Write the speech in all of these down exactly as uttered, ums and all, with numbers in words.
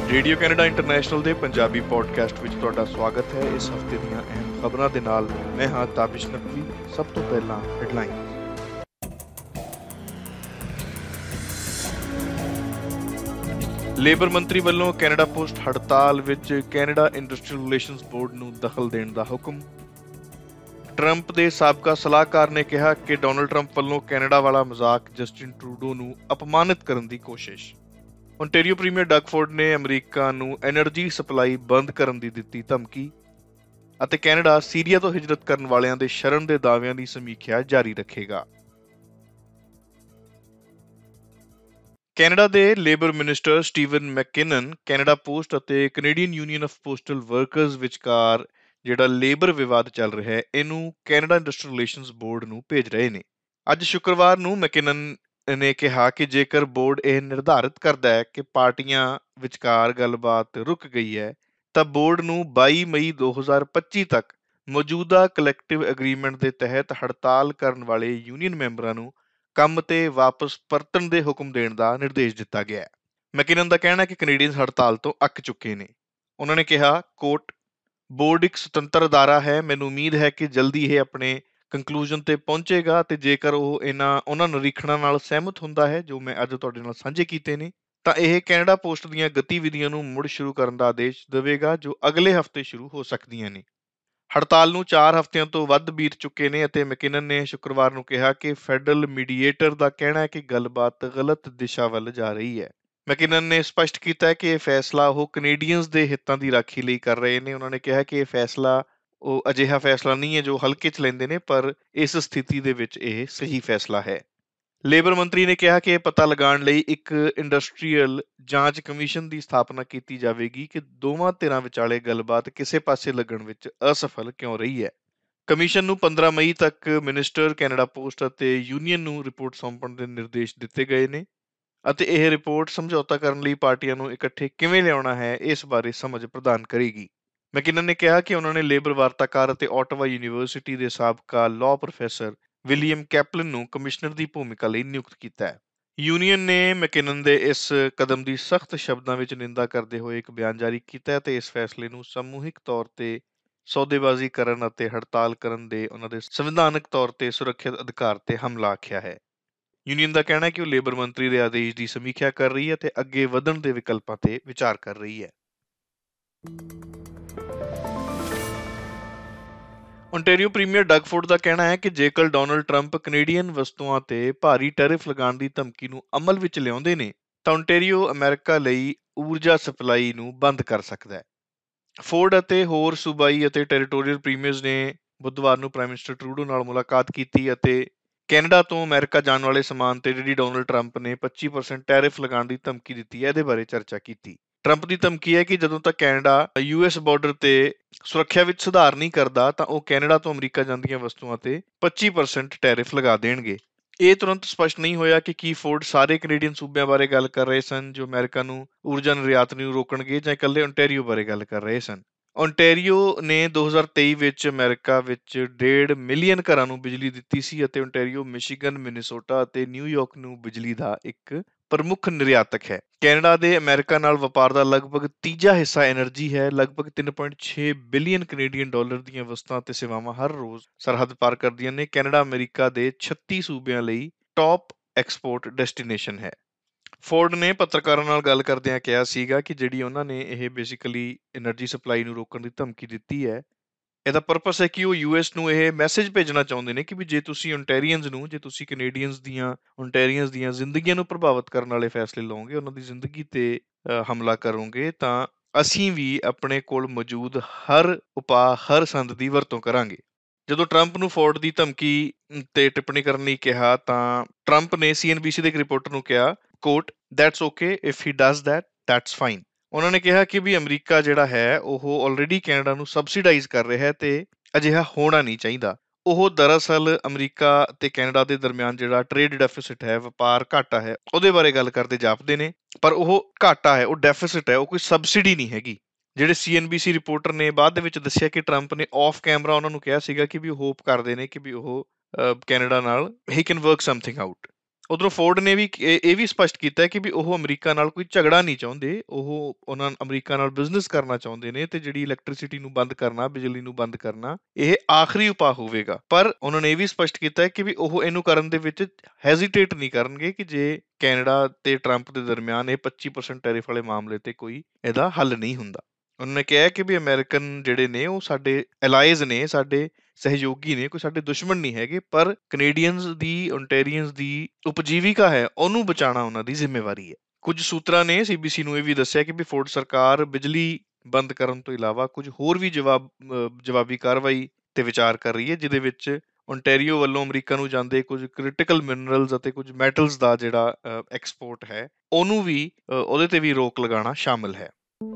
Radio Canada international ਦੇ Punjabi podcast ਵਿੱਚ ਤੁਹਾਡਾ ਸਵਾਗਤ ਹੈ। ਇਸ ਹਫ਼ਤੇ ਦੀਆਂ ਅਹਿਮ ਖਬਰਾਂ ਦੇ ਨਾਲ ਮੈਂ ਹਾਂ ਤਾਬਿਸ਼ ਨਕਵੀ। ਸਭ ਤੋਂ ਪਹਿਲਾਂ ਹੈਡਲਾਈਨ। ਲੇਬਰ ਮੰਤਰੀ ਵੱਲੋਂ ਕੈਨੇਡਾ ਪੋਸਟ ਹੜਤਾਲ ਵਿੱਚ ਕੈਨੇਡਾ ਇੰਡਸਟਰੀਅਲ ਰਿਲੇਸ਼ਨਜ਼ ਬੋਰਡ ਨੂੰ ਦਖਲ ਦੇਣ ਦਾ ਹੁਕਮ। ਟਰੰਪ ਦੇ ਸਾਬਕਾ ਸਲਾਹਕਾਰ ਨੇ ਕਿਹਾ ਕਿ ਡੋਨਲਡ ਟਰੰਪ ਵੱਲੋਂ ਕੈਨੇਡਾ ਵਾਲਾ ਮਜ਼ਾਕ ਜਸਟਿਨ ਟਰੂਡੋ ਨੂੰ ਅਪਮਾਨਿਤ ਕਰਨ ਦੀ ਕੋਸ਼ਿਸ਼। ਓਨਟਾਰੀਓ ਪ੍ਰੀਮੀਅਰ ਡਗ ਫੋਰਡ ਨੇ ਅਮਰੀਕਾ ਨੂੰ ਐਨਰਜੀ ਸਪਲਾਈ ਬੰਦ ਕਰਨ ਦੀ ਦਿੱਤੀ ਧਮਕੀ। ਅਤੇ ਕੈਨੇਡਾ ਸੀਰੀਆ ਤੋਂ ਹਿਜਰਤ ਕਰਨ ਵਾਲਿਆਂ ਦੇ ਸ਼ਰਨ ਦੇ ਦਾਅਵਿਆਂ ਦੀ ਸਮੀਖਿਆ ਜਾਰੀ ਰੱਖੇਗਾ। ਕੈਨੇਡਾ ਦੇ labour minister Steven McKinnon Canada Post ਅਤੇ Canadian Union of Postal Workers ਵਿਚਕਾਰ ਜਿਹੜਾ ਲੇਬਰ ਵਿਵਾਦ ਚੱਲ ਰਿਹਾ ਹੈ ਇਹਨੂੰ ਕੈਨੇਡਾ ਇੰਡਸਟਰੀਅਲ ਰਿਲੇਸ਼ਨਜ਼ ਬੋਰਡ ਨੂੰ ਭੇਜ ਰਹੇ ਨੇ। ਅੱਜ ਸ਼ੁੱਕਰਵਾਰ ਨੂੰ ਮੈਕਕਿਨਨ ਨੇ ਕਿਹਾ ਕਿ ਜੇਕਰ ਬੋਰਡ ਇਹ ਨਿਰਧਾਰਿਤ ਕਰਦਾ ਹੈ ਕਿ ਪਾਰਟੀਆਂ ਵਿਚਕਾਰ ਗੱਲਬਾਤ ਰੁਕ ਗਈ ਹੈ ਤਾਂ ਬੋਰਡ ਨੂੰ ਬਾਈ ਮਈ ਦੋ ਹਜ਼ਾਰ ਪੱਚੀ ਤੱਕ ਮੌਜੂਦਾ ਕਲੈਕਟਿਵ ਐਗਰੀਮੈਂਟ ਦੇ ਤਹਿਤ ਹੜਤਾਲ ਕਰਨ ਵਾਲੇ ਯੂਨੀਅਨ ਮੈਂਬਰਾਂ ਨੂੰ ਕੰਮ ਤੇ ਵਾਪਸ ਪਰਤਣ ਦੇ ਹੁਕਮ ਦੇਣ ਦਾ ਨਿਰਦੇਸ਼ ਦਿੱਤਾ ਗਿਆ ਹੈ। ਮੈਕਕਿਨਨ ਦਾ ਕਹਿਣਾ ਹੈ ਕਿ ਕੈਨੇਡੀਅਨ ਹੜਤਾਲ ਤੋਂ ਅੱਕ ਚੁੱਕੇ ਨੇ। ਉਹਨਾਂ ਨੇ ਕਿਹਾ, ਕੋਟ, ਬੋਰਡ ਇੱਕ ਸੁਤੰਤਰ ਅਦਾਰਾ ਹੈ। ਮੈਨੂੰ ਉਮੀਦ ਹੈ ਕਿ ਜਲਦੀ ਇਹ ਆਪਣੇ ਕੰਕਲੂਜਨ ਤੇ ਪਹੁੰਚੇਗਾ ਅਤੇ ਜੇਕਰ ਉਹ ਇਹਨਾਂ ਉਹਨਾਂ ਨਿਰੀਖਣਾਂ ਨਾਲ ਸਹਿਮਤ ਹੁੰਦਾ ਹੈ ਜੋ ਮੈਂ ਅੱਜ ਤੁਹਾਡੇ ਨਾਲ ਸਾਂਝੇ ਕੀਤੇ ਨੇ ਤਾਂ ਇਹ ਕੈਨੇਡਾ ਪੋਸਟ ਦੀਆਂ ਗਤੀਵਿਧੀਆਂ ਨੂੰ ਮੁੜ ਸ਼ੁਰੂ ਕਰਨ ਦਾ ਆਦੇਸ਼ ਦੇਵੇਗਾ ਜੋ ਅਗਲੇ ਹਫ਼ਤੇ ਸ਼ੁਰੂ ਹੋ ਸਕਦੀਆਂ ਨੇ। ਹੜਤਾਲ ਨੂੰ ਚਾਰ ਹਫ਼ਤਿਆਂ ਤੋਂ ਵੱਧ ਬੀਤ ਚੁੱਕੇ ਨੇ ਅਤੇ ਮੈਕਕਿਨਨ ਨੇ ਸ਼ੁੱਕਰਵਾਰ ਨੂੰ ਕਿਹਾ ਕਿ ਫੈਡਰਲ ਮੀਡੀਏਟਰ ਦਾ ਕਹਿਣਾ ਹੈ ਕਿ ਗੱਲਬਾਤ ਗਲਤ ਦਿਸ਼ਾ ਵੱਲ ਜਾ ਰਹੀ ਹੈ। ਮੈਕਕਿਨਨ ਨੇ ਸਪਸ਼ਟ ਕੀਤਾ ਹੈ ਕਿ ਇਹ ਫੈਸਲਾ ਉਹ ਕੈਨੇਡੀਅਨਜ਼ ਦੇ ਹਿੱਤਾਂ ਦੀ ਰਾਖੀ ਲਈ ਕਰ ਰਹੇ ਨੇ। ਉਹਨਾਂ ਨੇ ਕਿਹਾ ਕਿ ਇਹ ਫੈਸਲਾ ਉਹ ਅਜਿਹਾ ਫੈਸਲਾ ਨਹੀਂ ਹੈ ਜੋ ਹਲਕੇ 'ਚ ਲੈਂਦੇ ਨੇ, ਪਰ ਇਸ ਸਥਿਤੀ ਦੇ ਵਿੱਚ ਇਹ ਸਹੀ ਫੈਸਲਾ ਹੈ। ਲੇਬਰ ਮੰਤਰੀ ਨੇ ਕਿਹਾ ਕਿ ਇਹ ਪਤਾ ਲਗਾਉਣ ਲਈ ਇੱਕ ਇੰਡਸਟਰੀਅਲ ਜਾਂਚ ਕਮਿਸ਼ਨ ਦੀ ਸਥਾਪਨਾ ਕੀਤੀ ਜਾਵੇਗੀ ਕਿ ਦੋਵਾਂ ਧਿਰਾਂ ਵਿਚਾਲੇ ਗੱਲਬਾਤ ਕਿਸੇ ਪਾਸੇ ਲੱਗਣ ਵਿੱਚ ਅਸਫਲ ਕਿਉਂ ਰਹੀ ਹੈ। ਕਮਿਸ਼ਨ ਨੂੰ ਪੰਦਰਾਂ ਮਈ ਤੱਕ ਮਿਨਿਸਟਰ, ਕੈਨੇਡਾ ਪੋਸਟ ਅਤੇ ਯੂਨੀਅਨ ਨੂੰ ਰਿਪੋਰਟ ਸੌਂਪਣ ਦੇ ਨਿਰਦੇਸ਼ ਦਿੱਤੇ ਗਏ ਨੇ ਅਤੇ ਇਹ ਰਿਪੋਰਟ ਸਮਝੌਤਾ ਕਰਨ ਲਈ ਪਾਰਟੀਆਂ ਨੂੰ ਇਕੱਠੇ ਕਿਵੇਂ ਲਿਆਉਣਾ ਹੈ ਇਸ ਬਾਰੇ ਸਮਝ ਪ੍ਰਦਾਨ ਕਰੇਗੀ। ਮੈਕਕਿਨਨ ਨੇ ਕਿਹਾ ਕਿ ਉਹਨਾਂ ਨੇ ਲੇਬਰ ਵਾਰਤਾਕਾਰ ਅਤੇ ਓਟਾਵਾ ਯੂਨੀਵਰਸਿਟੀ ਦੇ ਸਾਬਕਾ ਲਾਅ ਪ੍ਰੋਫੈਸਰ ਵਿਲੀਅਮ ਕੈਪਲਨ ਨੂੰ ਕਮਿਸ਼ਨਰ ਦੀ ਭੂਮਿਕਾ ਲਈ ਨਿਯੁਕਤ ਕੀਤਾ ਹੈ। ਯੂਨੀਅਨ ਨੇ ਮੈਕਕਿਨਨ ਦੇ ਇਸ ਕਦਮ ਦੀ ਸਖਤ ਸ਼ਬਦਾਂ ਵਿੱਚ ਨਿੰਦਾ ਕਰਦੇ ਹੋਏ ਇੱਕ ਬਿਆਨ ਜਾਰੀ ਕੀਤਾ ਅਤੇ ਇਸ ਫੈਸਲੇ ਨੂੰ ਸਮੂਹਿਕ ਤੌਰ ਤੇ ਸੌਦੇਬਾਜ਼ੀ ਕਰਨ ਅਤੇ ਹੜਤਾਲ ਕਰਨ ਦੇ ਉਹਨਾਂ ਦੇ ਸੰਵਿਧਾਨਕ ਤੌਰ ਤੇ ਸੁਰੱਖਿਅਤ ਅਧਿਕਾਰ ਤੇ ਹਮਲਾ ਆਖਿਆ ਹੈ। ਯੂਨੀਅਨ ਦਾ ਕਹਿਣਾ ਹੈ ਕਿ ਉਹ ਲੇਬਰ ਮੰਤਰੀ ਦੇ ਆਦੇਸ਼ ਦੀ ਸਮੀਖਿਆ ਕਰ ਰਹੀ ਹੈ ਅਤੇ ਅੱਗੇ ਵਧਣ ਦੇ ਵਿਕਲਪਾਂ ਤੇ ਵਿਚਾਰ ਕਰ ਰਹੀ ਹੈ। ਓਨਟਾਰੀਓ ਪ੍ਰੀਮੀਅਰ ਡਗ ਫੋਰਡ ਦਾ ਕਹਿਣਾ ਹੈ ਕਿ ਜੇਕਰ ਡੋਨਲਡ ਟਰੰਪ ਕੈਨੇਡੀਅਨ ਵਸਤੂਆਂ ਤੇ ਭਾਰੀ ਟੈਰਿਫ ਲਗਾਉਣ ਦੀ ਧਮਕੀ ਨੂੰ ਅਮਲ ਵਿੱਚ ਲਿਆਉਂਦੇ ਨੇ ਤਾਂ ਓਨਟਾਰੀਓ ਅਮਰੀਕਾ ਲਈ ਊਰਜਾ ਸਪਲਾਈ ਨੂੰ ਬੰਦ ਕਰ ਸਕਦਾ ਹੈ। ਫੋਰਡ ਅਤੇ ਹੋਰ ਸੂਬਾਈ ਅਤੇ ਟੈਰੀਟੋਰੀਅਲ ਪ੍ਰੀਮੀਅਰਜ਼ ਨੇ ਬੁੱਧਵਾਰ ਨੂੰ ਪ੍ਰਾਈਮ ਮਿਨਿਸਟਰ ਟਰੂਡੋ ਨਾਲ ਮੁਲਾਕਾਤ ਕੀਤੀ ਅਤੇ ਕੈਨੇਡਾ ਤੋਂ ਅਮਰੀਕਾ ਜਾਣ ਵਾਲੇ ਸਮਾਨ ਤੇ ਜਿਹੜੀ ਡੋਨਲਡ ਟਰੰਪ ਨੇ ਪੱਚੀ ਪਰਸੈਂਟ ਟੈਰਿਫ ਲਗਾਉਣ ਦੀ ਧਮਕੀ ਦਿੱਤੀ ਹੈ ਇਹਦੇ ਬਾਰੇ ਚਰਚਾ ਕੀਤੀ। ਟਰੰਪ ਦੀ ਧਮਕੀ ਹੈ ਕਿ ਜਦੋਂ ਤੱਕ ਕੈਨੇਡਾ ਯੂ ਐਸ ਬਾਰਡਰ ਤੇ ਸੁਰੱਖਿਆ ਵਿੱਚ ਸੁਧਾਰ ਨਹੀਂ ਕਰਦਾ ਤਾਂ ਉਹ ਕੈਨੇਡਾ ਤੋਂ ਅਮਰੀਕਾ ਜਾਂਦੀਆਂ ਵਸਤੂਆਂ ਤੇ ਪੱਚੀ ਪਰਸੈਂਟ ਟੈਰਿਫ ਲਗਾ ਦੇਣਗੇ। ਇਹ ਤੁਰੰਤ ਸਪਸ਼ਟ ਨਹੀਂ ਹੋਇਆ ਕਿ ਕੀ ਫੋਰਡ ਸਾਰੇ ਕੈਨੇਡੀਅਨ ਸੂਬਿਆਂ ਬਾਰੇ ਗੱਲ ਕਰ ਰਹੇ ਸਨ ਜੋ ਅਮਰੀਕਾ ਨੂੰ ਊਰਜਾ ਨਿਰਯਾਤ ਨੂੰ ਰੋਕਣਗੇ ਜਾਂ ਇਕੱਲੇ ਓਨਟਾਰੀਓ ਬਾਰੇ ਗੱਲ ਕਰ ਰਹੇ ਸਨ। ਓਨਟਾਰੀਓ ਨੇ ਦੋ ਹਜ਼ਾਰ ਤੇਈ ਵਿੱਚ ਅਮਰੀਕਾ ਵਿੱਚ ਡੇਢ ਮਿਲੀਅਨ ਘਰਾਂ ਨੂੰ ਬਿਜਲੀ ਦਿੱਤੀ ਸੀ ਅਤੇ ਓਨਟਾਰੀਓ ਮਿਸ਼ੀਗਨ, ਮਿਨੀਸੋਟਾ ਅਤੇ ਨਿਊਯਾਰਕ ਨੂੰ ਬਿਜਲੀ ਦਾ ਇੱਕ ਪ੍ਰਮੁੱਖ ਨਿਰਯਾਤਕ ਹੈ। ਕੈਨੇਡਾ ਦੇ ਅਮਰੀਕਾ ਨਾਲ ਵਪਾਰ ਦਾ ਲਗਭਗ ਤੀਜਾ ਹਿੱਸਾ ਐਨਰਜੀ ਹੈ। ਲਗਭਗ ਤਿੰਨ ਪੁਆਇੰਟ ਛੇ ਬਿਲੀਅਨ ਕੈਨੇਡੀਅਨ ਡਾਲਰ ਦੀਆਂ ਵਸਤਾਂ ਅਤੇ ਸੇਵਾਵਾਂ ਹਰ ਰੋਜ਼ ਸਰਹੱਦ ਪਾਰ ਕਰਦੀਆਂ ਨੇ। ਕੈਨੇਡਾ ਅਮਰੀਕਾ ਦੇ ਛੱਤੀ ਸੂਬਿਆਂ ਲਈ ਟੌਪ ਐਕਸਪੋਰਟ ਡੈਸਟੀਨੇਸ਼ਨ ਹੈ। ਫੋਰਡ ਨੇ ਪੱਤਰਕਾਰਾਂ ਨਾਲ ਗੱਲ ਕਰਦਿਆਂ ਕਿਹਾ ਸੀਗਾ ਕਿ ਜਿਹੜੀ ਉਹਨਾਂ ਨੇ ਇਹ ਬੇਸਿਕਲੀ ਐਨਰਜੀ ਸਪਲਾਈ ਨੂੰ ਰੋਕਣ ਦੀ ਧਮਕੀ ਦਿੱਤੀ ਹੈ ਇਹਦਾ ਪਰਪਸ ਹੈ ਕਿ ਉਹ ਯੂ ਐਸ ਨੂੰ ਇਹ ਮੈਸੇਜ ਭੇਜਣਾ ਚਾਹੁੰਦੇ ਨੇ ਕਿ ਵੀ ਜੇ ਤੁਸੀਂ ਓਨਟਾਰੀਅਨਜ਼ ਨੂੰ ਜੇ ਤੁਸੀਂ ਕੈਨੇਡੀਅਨਜ਼ ਦੀਆਂ ਓਨਟਾਰੀਅਨਜ਼ ਦੀਆਂ ਜ਼ਿੰਦਗੀਆਂ ਨੂੰ ਪ੍ਰਭਾਵਿਤ ਕਰਨ ਵਾਲੇ ਫੈਸਲੇ ਲਓਗੇ, ਉਹਨਾਂ ਦੀ ਜ਼ਿੰਦਗੀ ਤੇ ਹਮਲਾ ਕਰੋਗੇ ਤਾਂ ਅਸੀਂ ਵੀ ਆਪਣੇ ਕੋਲ ਮੌਜੂਦ ਹਰ ਉਪਾਅ, ਹਰ ਸੰਦ ਦੀ ਵਰਤੋਂ ਕਰਾਂਗੇ। ਜਦੋਂ ਟਰੰਪ ਨੂੰ ਫੋਰਡ ਦੀ ਧਮਕੀ ਤੇ ਟਿੱਪਣੀ ਕਰਨ ਲਈ ਕਿਹਾ ਤਾਂ ਟਰੰਪ ਨੇ ਸੀ ਐਨ ਬੀ ਸੀ ਦੇ ਇੱਕ ਰਿਪੋਰਟਰ ਨੂੰ ਕਿਹਾ, quote, that's okay if he does that, that's fine. ਉਹਨਾਂ ਨੇ ਕਿਹਾ ਕਿ ਵੀ ਅਮਰੀਕਾ ਜਿਹੜਾ ਹੈ ਉਹ ਆਲਰੇਡੀ ਕੈਨੇਡਾ ਨੂੰ ਸਬਸਿਡਾਈਜ਼ ਕਰ ਰਿਹਾ ਹੈ ਤੇ ਅਜਿਹਾ ਹੋਣਾ ਨਹੀਂ ਚਾਹੀਦਾ। ਉਹ ਦਰਅਸਲ ਅਮਰੀਕਾ ਤੇ ਕੈਨੇਡਾ ਦੇ ਦਰਮਿਆਨ ਜਿਹੜਾ ਟ੍ਰੇਡ ਡੈਫਿਸਿਟ ਹੈ, ਵਪਾਰ ਘਾਟਾ ਹੈ, ਉਹਦੇ ਬਾਰੇ ਗੱਲ ਕਰਦੇ ਜਾਪਦੇ ਨੇ, ਪਰ ਉਹ ਘਾਟਾ ਹੈ, ਉਹ ਡੈਫਿਸਿਟ ਹੈ, ਉਹ ਕੋਈ ਸਬਸਿਡੀ ਨਹੀਂ ਹੈਗੀ। ਜਿਹੜੇ ਸੀ ਐਨ ਬੀ ਸੀ ਰਿਪੋਰਟਰ ਨੇ ਬਾਅਦ ਦੇ ਵਿੱਚ ਦੱਸਿਆ ਕਿ ਟਰੰਪ ਨੇ ਆਫ ਕੈਮਰਾ ਉਹਨਾਂ ਨੂੰ ਕਿਹਾ ਸੀਗਾ ਕਿ ਵੀ ਉਹ ਹੋਪ ਕਰਦੇ ਨੇ ਕਿ ਵੀ ਉਹ ਕੈਨੇਡਾ ਨਾਲ ਹੀ ਕੈਨ ਵਰਕ ਸਮਥਿੰਗ ਆਊਟ। ਉਧਰੋਂ ਫੋਰਡ ਨੇ ਵੀ ਇਹ ਇਹ ਵੀ ਸਪਸ਼ਟ ਕੀਤਾ ਹੈ ਕਿ ਵੀ ਉਹ ਅਮਰੀਕਾ ਨਾਲ ਕੋਈ ਝਗੜਾ ਨਹੀਂ ਚਾਹੁੰਦੇ, ਉਹ ਉਹਨਾਂ ਅਮਰੀਕਾ ਨਾਲ ਬਿਜ਼ਨਸ ਕਰਨਾ ਚਾਹੁੰਦੇ ਨੇ ਤੇ ਜਿਹੜੀ ਇਲੈਕਟ੍ਰਿਸਿਟੀ ਨੂੰ ਬੰਦ ਕਰਨਾ, ਬਿਜਲੀ ਨੂੰ ਬੰਦ ਕਰਨਾ, ਇਹ ਆਖਰੀ ਉਪਾਅ ਹੋਵੇਗਾ। ਪਰ ਉਹਨਾਂ ਨੇ ਇਹ ਵੀ ਸਪਸ਼ਟ ਕੀਤਾ ਹੈ ਕਿ ਵੀ ਉਹ ਇਹਨੂੰ ਕਰਨ ਦੇ ਵਿੱਚ ਹੈਜ਼ੀਟੇਟ ਨਹੀਂ ਕਰਨਗੇ ਕਿ ਜੇ ਕੈਨੇਡਾ ਤੇ ਟਰੰਪ ਦੇ ਦਰਮਿਆਨ ਇਹ ਪੱਚੀ ਪਰਸੈਂਟ ਟੈਰਿਫ ਵਾਲੇ ਮਾਮਲੇ ਤੇ ਕੋਈ ਇਹਦਾ ਹੱਲ ਨਹੀਂ ਹੁੰਦਾ। ਉਹਨਾਂ ਨੇ ਕਿਹਾ ਕਿ ਵੀ ਅਮਰੀਕਨ ਜਿਹੜੇ ਨੇ ਉਹ ਸਾਡੇ ਐਲਾਈਜ਼ ਨੇ, ਸਾਡੇ ਸਹਿਯੋਗੀ ਨੇ, ਕੋਈ ਸਾਡੇ ਦੁਸ਼ਮਣ ਨਹੀਂ ਹੈਗੇ, ਪਰ ਕੈਨੇਡੀਅਨਸ ਦੀ, ਓਨਟਾਰੀਅਨਸ ਦੀ ਉਪਜੀਵਿਕਾ ਹੈ ਉਹਨੂੰ ਬਚਾਉਣਾ ਉਹਨਾਂ ਦੀ ਜ਼ਿੰਮੇਵਾਰੀ ਹੈ। ਕੁਝ ਸੂਤਰਾਂ ਨੇ ਸੀਬੀਸੀ ਨੂੰ ਇਹ ਵੀ ਦੱਸਿਆ ਕਿ ਵੀ ਫੋਰਡ ਸਰਕਾਰ ਬਿਜਲੀ ਬੰਦ ਕਰਨ ਤੋਂ ਇਲਾਵਾ ਕੁਝ ਹੋਰ ਵੀ ਜਵਾਬ ਅਹ ਜਵਾਬੀ ਕਾਰਵਾਈ ਤੇ ਵਿਚਾਰ ਕਰ ਰਹੀ ਹੈ, ਜਿਹਦੇ ਵਿੱਚ ਓਨਟਾਰੀਓ ਵੱਲੋਂ ਅਮਰੀਕਾ ਨੂੰ ਜਾਂਦੇ ਕੁਝ ਕ੍ਰਿਟੀਕਲ ਮਿਨਰਲਸ ਅਤੇ ਕੁਝ ਮੈਟਲਸ ਦਾ ਜਿਹੜਾ ਐਕਸਪੋਰਟ ਹੈ ਉਹਨੂੰ ਵੀ ਅਹ ਉਹਦੇ ਤੇ ਵੀ ਰੋਕ ਲਗਾਉਣਾ ਸ਼ਾਮਿਲ ਹੈ।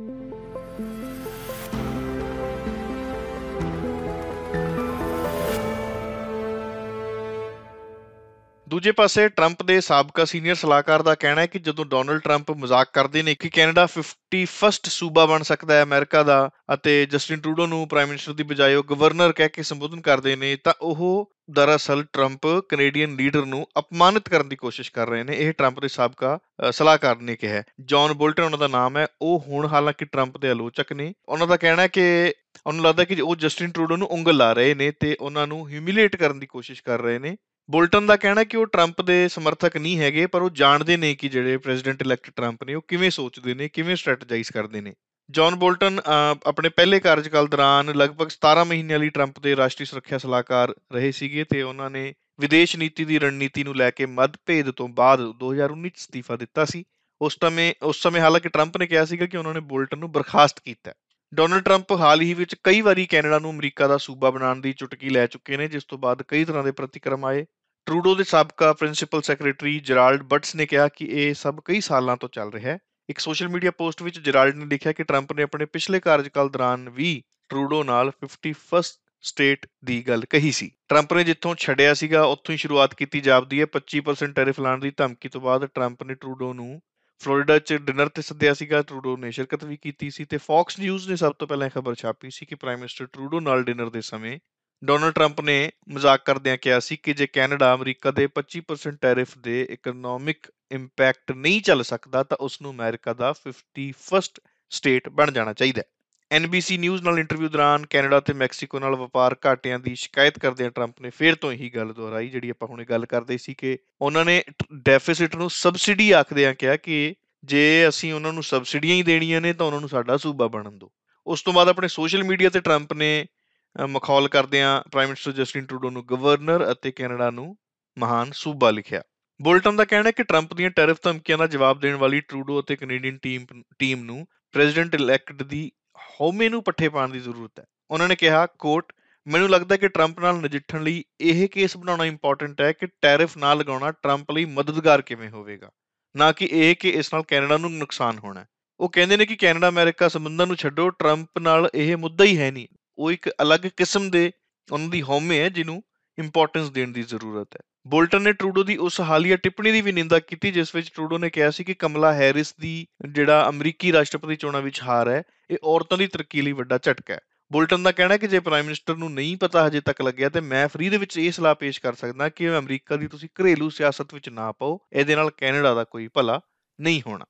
ਦੂਜੇ ਪਾਸੇ ਟਰੰਪ ਦੇ ਸਾਬਕਾ ਸੀਨੀਅਰ ਸਲਾਹਕਾਰ ਦਾ ਕਹਿਣਾ ਹੈ ਕਿ ਜਦੋਂ ਡੋਨਲਡ ਟਰੰਪ ਮਜ਼ਾਕ ਕਰਦੇ ਨੇ ਕਿ ਕੈਨੇਡਾ ਫਿਫਟੀ-ਫਸਟ ਸੂਬਾ ਬਣ ਸਕਦਾ ਹੈ ਅਮਰੀਕਾ ਦਾ, ਅਤੇ ਜਸਟਿਨ ਟਰੂਡੋ ਨੂੰ ਪ੍ਰਾਈਮ ਮਿਨਿਸਟਰ ਦੀ ਬਜਾਏ ਉਹ ਗਵਰਨਰ ਕਹਿ ਕੇ ਸੰਬੋਧਨ ਕਰਦੇ ਨੇ, ਤਾਂ ਉਹ ਦਰਅਸਲ ਟਰੰਪ ਕੈਨੇਡੀਅਨ ਲੀਡਰ ਨੂੰ ਅਪਮਾਨਿਤ ਕਰਨ ਦੀ ਕੋਸ਼ਿਸ਼ ਕਰ ਰਹੇ ਨੇ। ਇਹ ਟਰੰਪ ਦੇ ਸਾਬਕਾ ਅ, ਸਲਾਹਕਾਰ ਨੇ ਕਿਹਾ। ਜੌਨ ਬੋਲਟਨ ਉਹਨਾਂ ਦਾ ਨਾਮ ਹੈ। ਉਹ ਹੁਣ ਹਾਲਾਂਕਿ ਟਰੰਪ ਦੇ ਆਲੋਚਕ ਨੇ। ਉਹਨਾਂ ਦਾ ਕਹਿਣਾ ਹੈ ਕਿ ਉਹਨੂੰ ਲੱਗਦਾ ਕਿ ਉਹ ਜਸਟਿਨ ਟਰੂਡੋ ਨੂੰ ਉਂਗਲ ਲਾ ਰਹੇ ਨੇ ਤੇ ਉਹਨਾਂ ਨੂੰ ਹਿਊਮਿਲੇਟ ਕਰਨ ਦੀ ਕੋਸ਼ਿਸ਼ ਕਰ ਰਹੇ ਨੇ। ਬੋਲਟਨ ਦਾ ਕਹਿਣਾ ਕਿ ਉਹ ਟਰੰਪ ਦੇ ਸਮਰਥਕ ਨਹੀਂ ਹੈਗੇ, ਪਰ ਉਹ ਜਾਣਦੇ ਨੇ ਕਿ ਜਿਹੜੇ ਪ੍ਰੈਜ਼ੀਡੈਂਟ ਇਲੈਕਟ ਟਰੰਪ ਨੇ ਉਹ ਕਿਵੇਂ ਸੋਚਦੇ ਨੇ, ਕਿਵੇਂ ਸਟ੍ਰੈਟੇਜਾਈਜ਼ ਕਰਦੇ ਨੇ। ਜੌਨ ਬੋਲਟਨ ਅ, ਆਪਣੇ ਪਹਿਲੇ ਕਾਰਜਕਾਲ ਦੌਰਾਨ ਲਗਭਗ ਸਤਾਰਾਂ ਮਹੀਨਿਆਂ ਲਈ ਟਰੰਪ ਦੇ ਰਾਸ਼ਟਰੀ ਸੁਰੱਖਿਆ ਸਲਾਹਕਾਰ ਰਹੇ ਸੀਗੇ ਤੇ ਉਹਨਾਂ ਨੇ ਵਿਦੇਸ਼ ਨੀਤੀ ਦੀ ਰਣਨੀਤੀ ਨੂੰ ਲੈ ਕੇ ਮਤਭੇਦ ਤੋਂ ਬਾਅਦ ਦੋ ਹਜ਼ਾਰ ਉੱਨੀ 'ਚ ਅਸਤੀਫਾ ਦਿੱਤਾ ਸੀ। ਉਸ ਸਮੇਂ ਉਸ ਸਮੇਂ ਹਾਲਾਂਕਿ ਟਰੰਪ ਨੇ ਕਿਹਾ ਸੀਗਾ ਕਿ ਉਹਨਾਂ ਨੇ ਬੋਲਟਨ ਨੂੰ ਬਰਖਾਸਤ ਕੀਤਾ ਹੈ। ਡੋਨਲਡ ਟਰੰਪ ਹਾਲ ਹੀ ਵਿੱਚ ਕਈ ਵਾਰੀ ਕੈਨੇਡਾ ਨੂੰ ਅਮਰੀਕਾ ਦਾ ਸੂਬਾ ਬਣਾਉਣ ਦੀ ਚੁਟਕੀ ਲੈ ਚੁੱਕੇ ਨੇ, ਜਿਸ ਤੋਂ ਬਾਅਦ ਕਈ ਤਰ੍ਹਾਂ ਦੇ ਪ੍ਰਤੀਕਰਮ ਆਏ। ਟਰੂਡੋ ਦੇ ਸਾਬਕਾ ਪ੍ਰਿੰਸੀਪਲ ਸੈਕਟਰੀ ਜਰਾਲਡ ਬਟਸ ਨੇ ਕਿਹਾ ਕਿ ਇਹ ਸਭ ਕਈ ਸਾਲਾਂ ਤੋਂ ਚੱਲ ਰਿਹਾ ਹੈ। ਇੱਕ ਸੋਸ਼ਲ ਮੀਡੀਆ ਪੋਸਟ ਵਿੱਚ ਜਰਾਲਡ ਨੇ ਲਿਖਿਆ ਕਿ ਟਰੰਪ ਨੇ ਆਪਣੇ ਪਿਛਲੇ ਕਾਰਜਕਾਲ ਦੌਰਾਨ ਵੀ ਟਰੂਡੋ ਨਾਲ ਫਿਫਟੀ-ਫਸਟ ਸਟੇਟ ਦੀ ਗੱਲ ਕਹੀ ਸੀ। ਟਰੰਪ ਨੇ ਜਿੱਥੋਂ ਛੱਡਿਆ ਸੀਗਾ ਉੱਥੋਂ ਹੀ ਸ਼ੁਰੂਆਤ ਕੀਤੀ ਜਾਪਦੀ ਹੈ। ਪੱਚੀ ਪਰਸੈਂਟ ਟੈਰਿਫ ਲਾਉਣ ਦੀ ਧਮਕੀ ਤੋਂ ਬਾਅਦ ਟਰੰਪ ਨੇ ਟਰੂਡੋ ਨੂੰ ਫਲੋਰੀਡਾ 'ਚ ਡਿਨਰ ਤੇ ਸੱਦਿਆ ਸੀਗਾ। ਟਰੂਡੋ ਨੇ ਸ਼ਿਰਕਤ ਵੀ ਕੀਤੀ ਸੀ ਤੇ ਫੌਕਸ ਨਿਊਜ਼ ਨੇ ਸਭ ਤੋਂ ਪਹਿਲਾਂ ਇਹ ਖਬਰ ਛਾਪੀ ਸੀ ਕਿ ਪ੍ਰਾਈਮ ਮਿਨਿਸਟਰ ਟਰੂਡੋ ਨਾਲ ਡਿਨਰ ਦੇ ਸਮੇਂ ਡੋਨਲਡ ਟਰੰਪ ਨੇ ਮਜ਼ਾਕ ਕਰਦਿਆਂ ਕਿਹਾ ਸੀ ਕਿ ਜੇ ਕੈਨੇਡਾ ਅਮਰੀਕਾ ਦੇ ਪੱਚੀ ਪਰਸੈਂਟ ਟੈਰਿਫ ਦੇ ਇਕਨੋਮਿਕ ਇੰਪੈਕਟ ਨਹੀਂ ਝੱਲ ਸਕਦਾ ਤਾਂ ਉਸ ਨੂੰ ਅਮਰੀਕਾ ਦਾ ਫਿਫਟੀ-ਫਸਟ ਸਟੇਟ ਬਣ ਜਾਣਾ ਚਾਹੀਦਾ ਹੈ। ਐਨਬੀਸੀ ਨਿਊਜ਼ ਨਾਲ ਇੰਟਰਵਿਊ ਦੌਰਾਨ ਕੈਨੇਡਾ ਤੇ ਮੈਕਸੀਕੋ ਨਾਲ ਵਪਾਰ ਘਾਟਿਆਂ ਦੀ ਸ਼ਿਕਾਇਤ ਕਰਦਿਆਂ ਟਰੰਪ ਨੇ ਫਿਰ ਤੋਂ ਇਹੀ ਗੱਲ ਦੁਹਰਾਈ ਜਿਹੜੀ ਆਪਾਂ ਹੁਣੇ ਗੱਲ ਕਰਦੇ ਸੀ ਕਿ ਉਹਨਾਂ ਨੇ ਡੈਫਿਸਿਟ ਨੂੰ ਸਬਸਿਡੀ ਆਖਦਿਆਂ ਕਿਹਾ ਕਿ ਜੇ ਅਸੀਂ ਉਹਨਾਂ ਨੂੰ ਸਬਸਿਡੀਆਂ ਹੀ ਦੇਣੀਆਂ ਨੇ ਤਾਂ ਉਹਨਾਂ ਨੂੰ ਸਾਡਾ ਸੂਬਾ ਬਣਨ ਦਿਓ। ਉਸ ਤੋਂ ਬਾਅਦ ਆਪਣੇ ਸੋਸ਼ਲ ਮੀਡੀਆ ਤੇ ਟਰੰਪ ਨੇ ਅ, ਮਖੌਲ ਕਰਦਿਆਂ ਪ੍ਰਾਈਮ ਮਿਨਿਸਟਰ ਜਸਟਿਨ ਟਰੂਡੋ ਨੂੰ ਗਵਰਨਰ ਅਤੇ ਕੈਨੇਡਾ ਨੂੰ ਮਹਾਨ ਸੂਬਾ ਲਿਖਿਆ। ਬੋਲਟਨ ਦਾ ਕਹਿਣਾ ਹੈ ਕਿ ਟਰੰਪ ਦੀਆਂ ਟੈਰਿਫ ਧਮਕੀਆਂ ਦਾ ਜਵਾਬ ਦੇਣ ਵਾਲੀ ਟਰੂਡੋ ਅਤੇ ਕੈਨੇਡੀਅਨ ਟੀਮ ਟੀਮ ਨੂੰ ਪ੍ਰੈਜ਼ੀਡੈਂਟ ਇਲੈਕਟ ਦੀ ਹਉਮੈ ਨੂੰ ਪੱਠੇ ਪਾਉਣ ਦੀ ਜ਼ਰੂਰਤ ਹੈ। ਉਹਨਾਂ ਨੇ ਕਿਹਾ, ਕੋਟ, ਮੈਨੂੰ ਲੱਗਦਾ ਕਿ ਟਰੰਪ ਨਾਲ ਨਜਿੱਠਣ ਲਈ ਇਹ ਕੇਸ ਬਣਾਉਣਾ ਇੰਪੋਰਟੈਂਟ ਹੈ ਕਿ ਟੈਰਿਫ ਨਾ ਲਗਾਉਣਾ ਟਰੰਪ ਲਈ ਮਦਦਗਾਰ ਕਿਵੇਂ ਹੋਵੇਗਾ, ਨਾ ਕਿ ਇਹ ਕਿ ਇਸ ਨਾਲ ਕੈਨੇਡਾ ਨੂੰ ਨੁਕਸਾਨ ਹੋਣਾ ਹੈ। ਉਹ ਕਹਿੰਦੇ ਨੇ ਕਿ ਕੈਨੇਡਾ ਅਮਰੀਕਾ ਸੰਬੰਧਾਂ ਨੂੰ ਛੱਡੋ, ਟਰੰਪ ਨਾਲ ਇਹ ਮੁੱਦਾ ਹੀ ਹੈ ਨਹੀਂ। ਉਹ ਇੱਕ ਅਲੱਗ ਕਿਸਮ ਦੇ ਉਹਨਾਂ ਦੀ ਹਉਮੈ ਹੈ ਜਿਹਨੂੰ ਇੰਪੋਰਟੈਂਸ ਦੇਣ ਦੀ ਜ਼ਰੂਰਤ ਹੈ। ਬੋਲਟਨ ਨੇ ਟਰੂਡੋ ਦੀ ਉਸ ਹਾਲੀਆ ਟਿੱਪਣੀ ਦੀ ਵੀ ਨਿੰਦਾ ਕੀਤੀ ਜਿਸ ਵਿੱਚ ਟਰੂਡੋ ਨੇ ਕਿਹਾ ਸੀ ਕਿ ਕਮਲਾ ਹੈਰਿਸ ਦੀ ਜਿਹੜਾ ਅਮਰੀਕੀ ਰਾਸ਼ਟਰਪਤੀ ਚੋਣਾਂ ਵਿੱਚ ਹਾਰ ਹੈ ਇਹ ਔਰਤਾਂ ਦੀ ਤਰੱਕੀ ਲਈ ਵੱਡਾ ਝਟਕਾ ਹੈ। ਬੋਲਟਨ ਦਾ ਕਹਿਣਾ ਹੈ ਕਿ ਜੇ ਪ੍ਰਾਈਮ ਮਿਨਿਸਟਰ ਨੂੰ ਨਹੀਂ ਪਤਾ ਹਜੇ ਤੱਕ ਲੱਗਿਆ ਤੇ ਮੈਂ ਫਰੀ ਦੇ ਵਿੱਚ ਇਹ ਸਲਾਹ ਪੇਸ਼ ਕਰ ਸਕਦਾ ਕਿ ਅਮਰੀਕਾ ਦੀ ਤੁਸੀਂ ਘਰੇਲੂ ਸਿਆਸਤ ਵਿੱਚ ਨਾ ਪਾਓ, ਇਹਦੇ ਨਾਲ ਕੈਨੇਡਾ ਦਾ ਕੋਈ ਭਲਾ ਨਹੀਂ ਹੋਣਾ।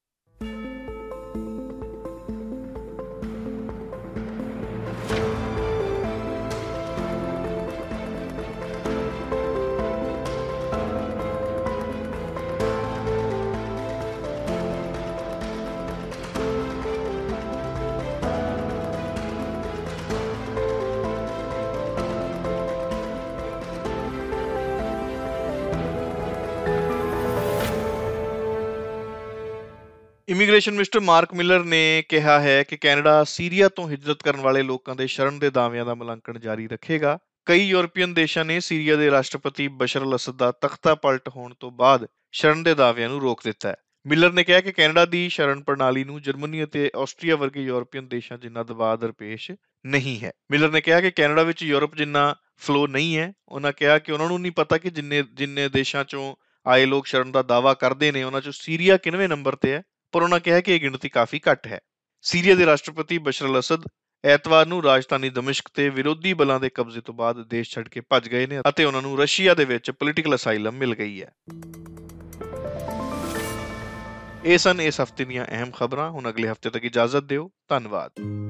ਇਮੀਗ੍ਰੇਸ਼ਨ ਮਿਨਿਸਟਰ ਮਾਰਕ ਮਿਲਰ ਨੇ ਕਿਹਾ ਹੈ ਕਿ ਕੈਨੇਡਾ ਸੀਰੀਆ ਤੋਂ ਹਿਜਰਤ ਕਰਨ ਵਾਲੇ ਲੋਕਾਂ ਦੇ ਸ਼ਰਨ ਦੇ ਦਾਅਵਿਆਂ ਦਾ ਮੁਲਾਂਕਣ ਜਾਰੀ ਰੱਖੇਗਾ। ਕਈ ਯੂਰਪੀਅਨ ਦੇਸ਼ਾਂ ਨੇ ਸੀਰੀਆ ਦੇ ਰਾਸ਼ਟਰਪਤੀ ਬਸ਼ਰ ਅਲ ਅਸਦ ਦਾ ਤਖਤਾ ਪਲਟ ਹੋਣ ਤੋਂ ਬਾਅਦ ਸ਼ਰਨ ਦੇ ਦਾਅਵਿਆਂ ਨੂੰ ਰੋਕ ਦਿੱਤਾ ਹੈ। ਮਿਲਰ ਨੇ ਕਿਹਾ ਕਿ ਕੈਨੇਡਾ ਦੀ ਸ਼ਰਨ ਪ੍ਰਣਾਲੀ ਨੂੰ ਜਰਮਨੀ ਅਤੇ ਆਸਟਰੀਆ ਵਰਗੇ ਯੂਰਪੀਅਨ ਦੇਸ਼ਾਂ ਜਿੰਨਾ ਦਬਾਅ ਦਰਪੇਸ਼ ਨਹੀਂ ਹੈ। ਮਿਲਰ ਨੇ ਕਿਹਾ ਕਿ ਕੈਨੇਡਾ ਵਿੱਚ ਯੂਰਪ ਜਿੰਨਾ ਫਲੋ ਨਹੀਂ ਹੈ। ਉਹਨਾਂ ਕਿਹਾ ਕਿ ਉਹਨਾਂ ਨੂੰ ਨਹੀਂ ਪਤਾ ਕਿ ਜਿੰਨੇ ਜਿੰਨੇ ਦੇਸ਼ਾਂ ਚੋਂ ਆਏ ਲੋਕ ਸ਼ਰਨ ਦਾ ਦਾਅਵਾ ਕਰਦੇ ਨੇ ਉਹਨਾਂ ਚੋਂ ਸੀਰੀਆ ਕਿੰਨਵੇਂ ਨੰਬਰ ਤੇ ਹੈ, ਪਰ ਉਹਨਾਂ ਕਿਹਾ ਕਿ ਇਹ ਗਿਣਤੀ ਕਾਫੀ ਘੱਟ ਹੈ। ਸੀਰੀਆ ਦੇ ਰਾਸ਼ਟਰਪਤੀ ਬਸ਼ਰ ਅਲ ਅਸਦ ਐਤਵਾਰ ਨੂੰ ਰਾਜਧਾਨੀ ਦਮਿਸ਼ਕ ਤੇ ਵਿਰੋਧੀ ਬਲਾਂ ਦੇ ਕਬਜ਼ੇ ਤੋਂ ਬਾਅਦ ਦੇਸ਼ ਛੱਡ ਕੇ ਭੱਜ ਗਏ ਨੇ ਅਤੇ ਉਹਨਾਂ ਨੂੰ ਰਸ਼ੀਆ ਦੇ ਵਿੱਚ ਪੋਲੀਟੀਕਲ ਅਸਾਈਲਮ ਮਿਲ ਗਈ ਹੈ। ਇਹ ਸਨ ਇਸ ਹਫ਼ਤੇ ਦੀਆਂ ਅਹਿਮ ਖਬਰਾਂ। ਹੁਣ ਅਗਲੇ ਹਫ਼ਤੇ ਤੱਕ ਇਜਾਜ਼ਤ ਦਿਓ। ਧੰਨਵਾਦ।